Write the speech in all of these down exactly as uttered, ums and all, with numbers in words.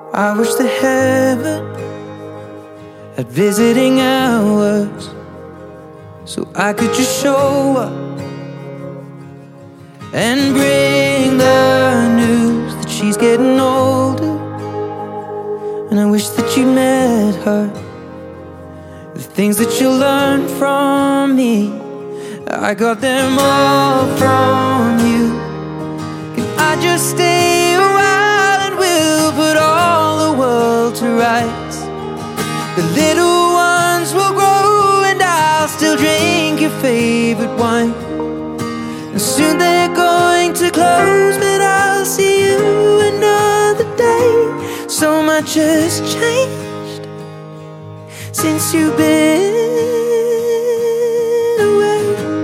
I wish that heaven had visiting hours, so I could just show up and bring the news that she's getting older. And I wish that you met her. The things that you learned from me, I got them all from you. Can I just stay a while and we'll put all the world to rights? The little ones will grow and I'll still drink your favorite wine. And soon they're going to close, but I'll see you another day. So much has changed since you've been away.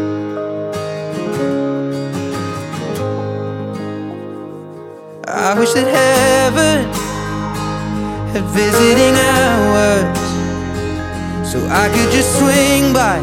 I wish that heaven had visiting hours, so I could just swing by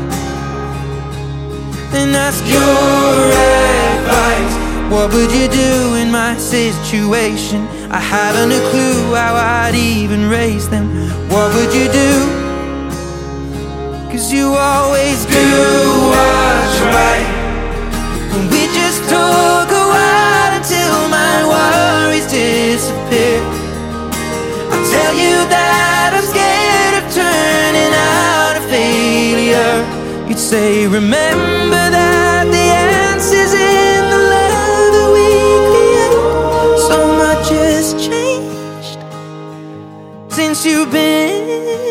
and ask your advice. What would you do in my situation? I haven't a clue how I'd even raise them. What would you do? Cause you always do what's right. And we just took a while until my worries disappear. I'll tell you that I'm scared of turning out a failure. You'd say, remember that the answer's in the love that we create. So much has changed since you've been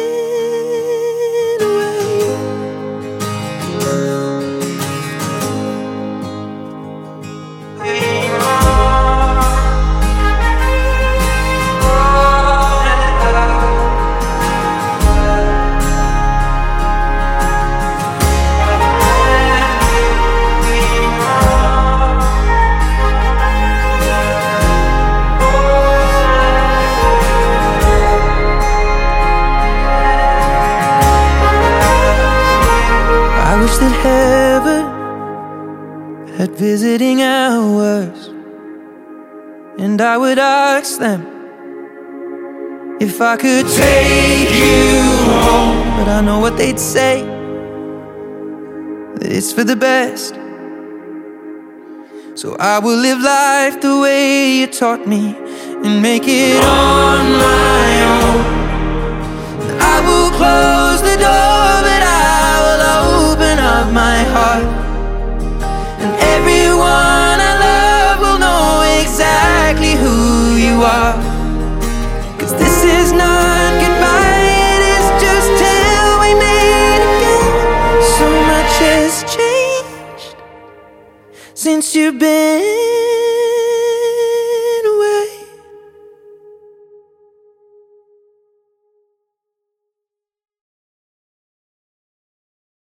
that heaven had visiting hours, and I would ask them if I could take you home. But I know what they'd say, that it's for the best. So I will live life the way you taught me and make it on my own. I will close the door, but I will open up my heart, and everyone I love will know exactly who you are. Cause this is not goodbye, it is just till we meet again. So much has changed since you've been